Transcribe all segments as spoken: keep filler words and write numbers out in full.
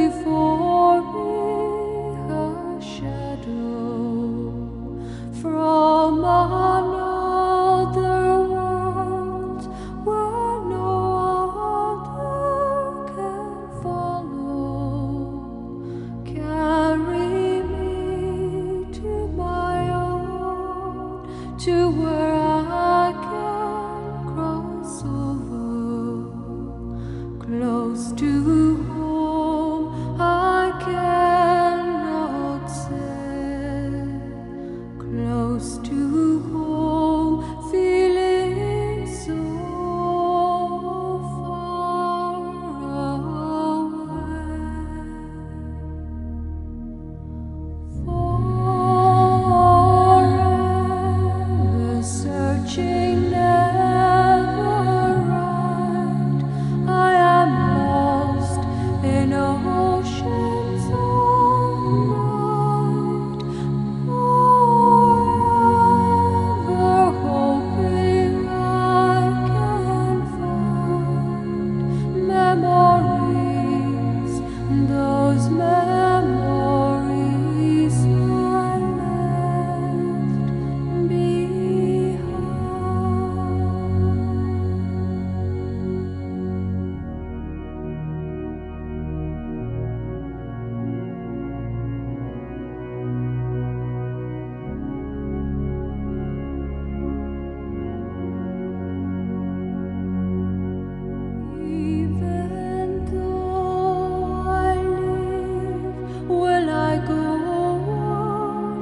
before me a shadow from another world where no other can follow. Carry me to my own, to where I can cross over, close to home I cannot say, close to home, feeling so far away. Forever searching, never right. I am lost in oceans of night. Forever hoping I can find memories, those memories I left behind. Even though I live, will I go on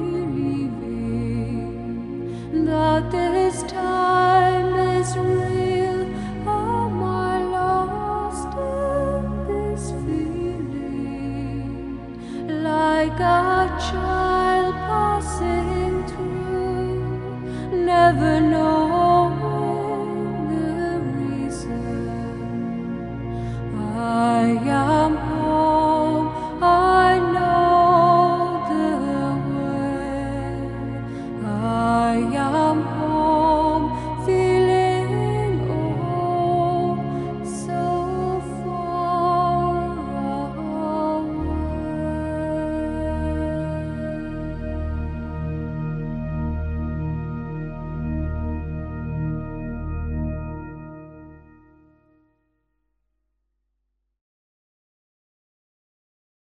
believing that this time is real? Am I lost in this feeling, like a child